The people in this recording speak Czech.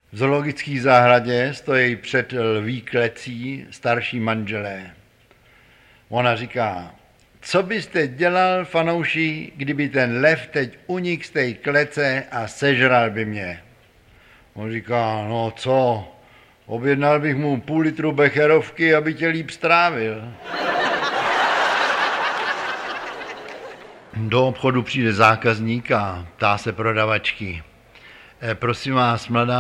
V zoologické zahradě stojí před lví klecí starší manželé. Ona říká, co byste dělal, fanouši, kdyby ten lev teď unikl z té klece a sežral by mě? On říká, no co, objednal bych mu půl litru becherovky, aby tě líp strávil. Do obchodu přijde zákazník a ptá se prodavačky. Prosím vás, mladá